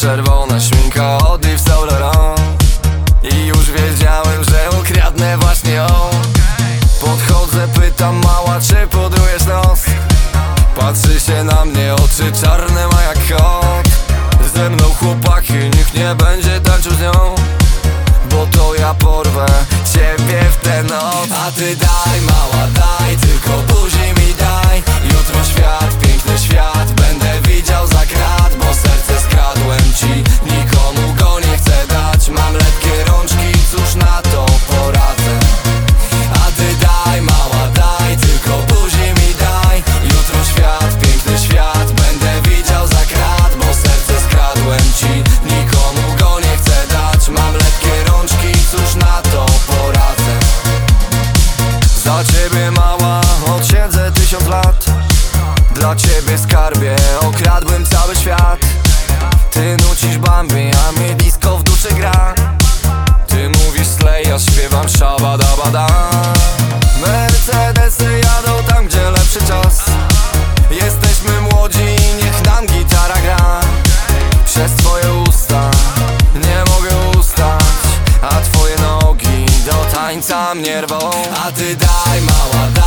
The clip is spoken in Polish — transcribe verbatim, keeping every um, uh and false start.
czerwona szminka od Yves Saint Laurent. I już wiedziałem, że ukradnę właśnie ją. Podchodzę, pytam: mała, czy pudrujesz nos? Patrzy się na mnie, oczy czarne ma jak kot. Ze mną chłopaki, nikt nie będzie tańczył z nią, bo to ja porwę ciebie w tę noc. A ty daj, mała, daj, tylko buzi mi daj. Jutro świat, piękny świat, będę widział za krat. Bo serce skradłem ci, nikomu go nie chcę dać. Mam lepkie rączki, cóż na to poradzę. A ty daj, mała, daj, tylko buzi mi daj. Jutro świat, piękny świat, będę widział za krat. Bo serce skradłem ci, nikomu go nie chcę dać. Mam lepkie rączki, cóż na to poradzę. Za ciebie, mała, odsiedzę tysiąc lat. Dla ciebie, skarbie, okradłbym cały świat. Ty nucisz Bambi, a mi disco w duszy gra. Ty mówisz slay, ja śpiewam szabadabada. Mercedesy jadą tam, gdzie lepszy czas. Jesteśmy młodzi i niech nam gitara gra. Przez twoje usta nie mogę ustać, a twoje nogi do tańca mnie rwą. A ty daj, mała, daj.